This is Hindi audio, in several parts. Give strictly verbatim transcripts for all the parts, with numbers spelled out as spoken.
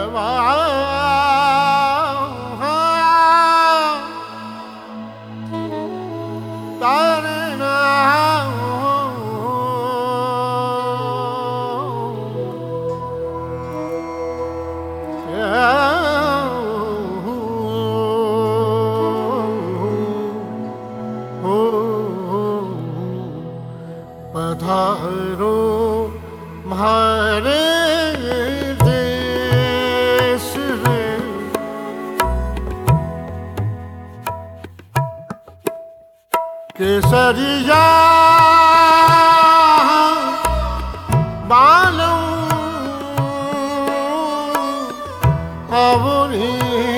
पधारो म्हारे देश रे, केसरिया बालम अवनी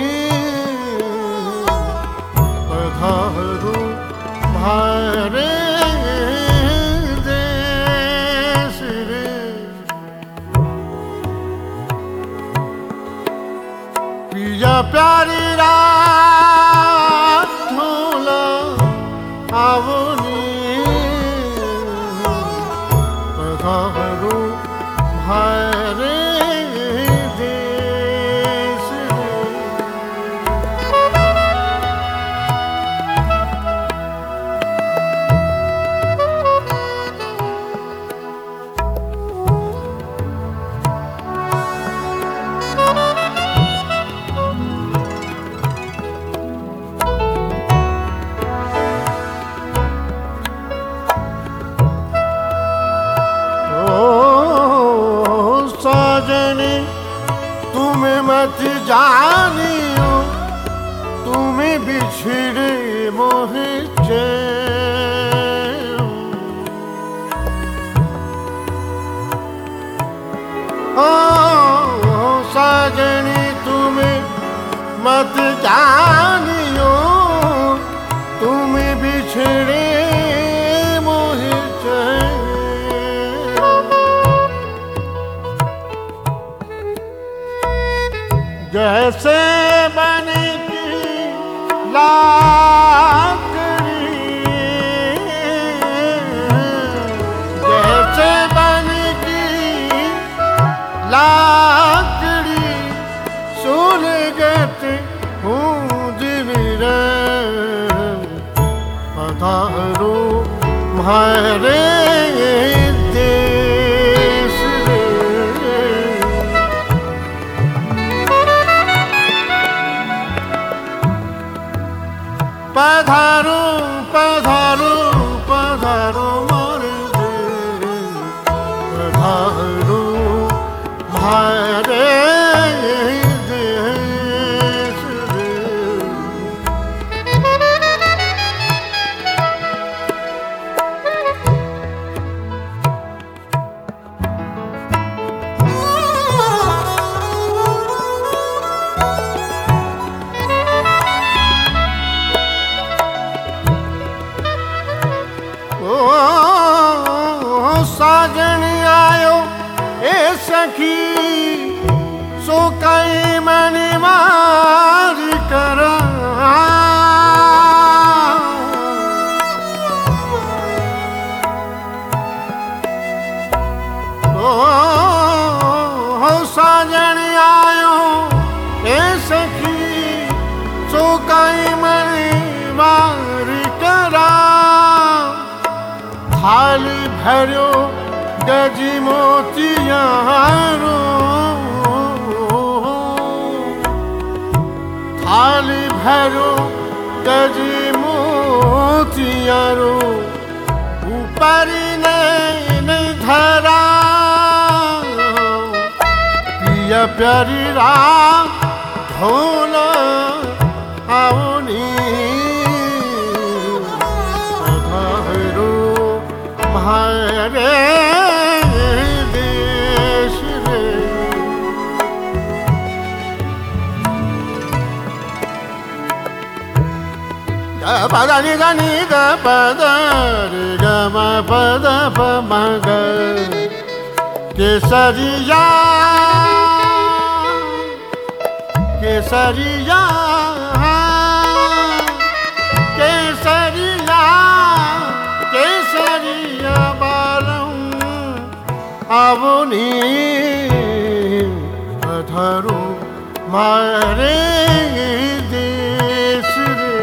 पधारो म्हारे पिया प्यारी रात धूला आवनी पधारो म्हारे देश रे। साजनी तुम्हें मत जानियो, तुम्हें बिछड़े मोहे चैन। ओ साजनी तुम्हें मत जानियो, तुम्हें बिछड़े मोहे चैन। जैसे बनी की लाकड़ी, जैसे बनी की लाकड़ी, सुलगत हूँ दिल रे, पधारो म्हारे देश रे। पधारो पधारो पधारो मोरे देश, पधारो म्हारे देश रे। साजन आयो ए सखी, सो कई मन मारी करा। ओ साजन आयो ए सखी, सो कई मन मारी करा। थाली भरो गजी मोतियारो, थाली भरो गजी मोतियारो, ऊपर नहीं धरा पिया प्यारी रात धोला आवनी म्हारे देश रे। ग पद नि ग नि ग पद रे ग म पद प म ग, केसरिया केसरिया केसरिया केसरिया बालम आवनी पधारो मारे देश रे।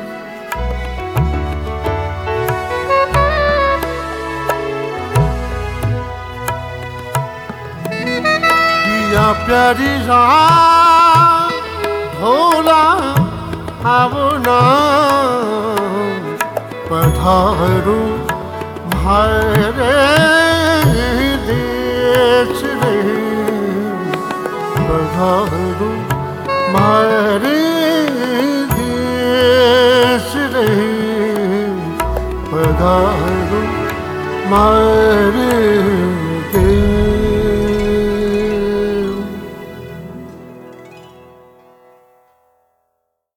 दिया प्यारी राम भोला आवना पधारू मारे देश रे। पधारू मारे देश रे। पधारू मारे